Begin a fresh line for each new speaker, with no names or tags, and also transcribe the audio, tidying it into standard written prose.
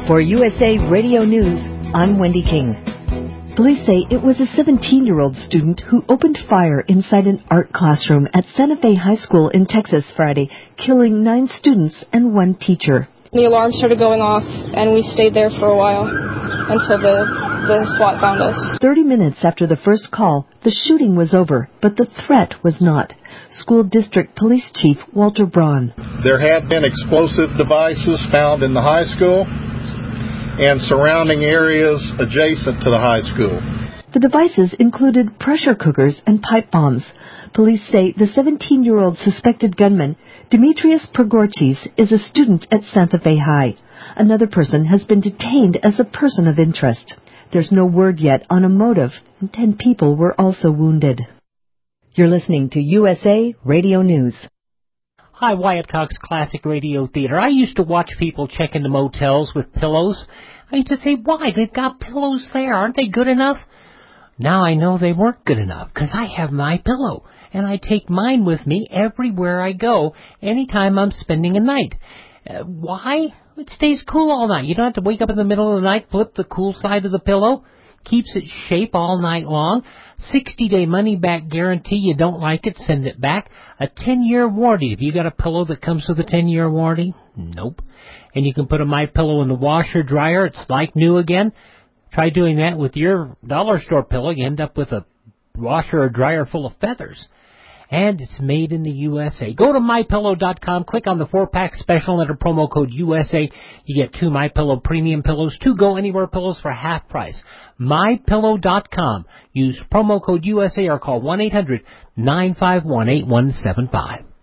For USA Radio News, I'm Wendy King. Police say it was a 17-year-old student who opened fire inside an art classroom at Santa Fe High School in Texas Friday, killing 9 students and 1 teacher.
The alarm started going off, and we stayed there for a while until the SWAT found us.
30 minutes after the first call, the shooting was over, but the threat was not. School District Police Chief Walter Braun.
There have been explosive devices found in the high school and surrounding areas adjacent to the high school.
The devices included pressure cookers and pipe bombs. Police say the 17-year-old suspected gunman, Demetrius Pregorchis, is a student at Santa Fe High. Another person has been detained as a person of interest. There's no word yet on a motive, and 10 people were also wounded. You're listening to USA Radio News.
Hi, Wyatt Cox Classic Radio Theater. I used to watch people check into motels with pillows. I used to say, why? They've got pillows there. Aren't they good enough? Now I know they weren't good enough, because I have My Pillow, and I take mine with me everywhere I go, anytime I'm spending a night. Why? It stays cool all night. You don't have to wake up in the middle of the night, flip the cool side of the pillow. Keeps its shape all night long. 60-day money-back guarantee. You don't like it, send it back. A 10-year warranty. Have you got a pillow that comes with a 10-year warranty? Nope. And you can put a My Pillow in the washer dryer. It's like new again. Try doing that with your dollar store pillow. You end up with a washer or dryer full of feathers. And it's made in the USA. Go to MyPillow.com, click on the 4-pack special, enter promo code USA. You get 2 MyPillow premium pillows, 2 Go Anywhere pillows for half price. MyPillow.com. Use promo code USA or call 1-800-951-8175.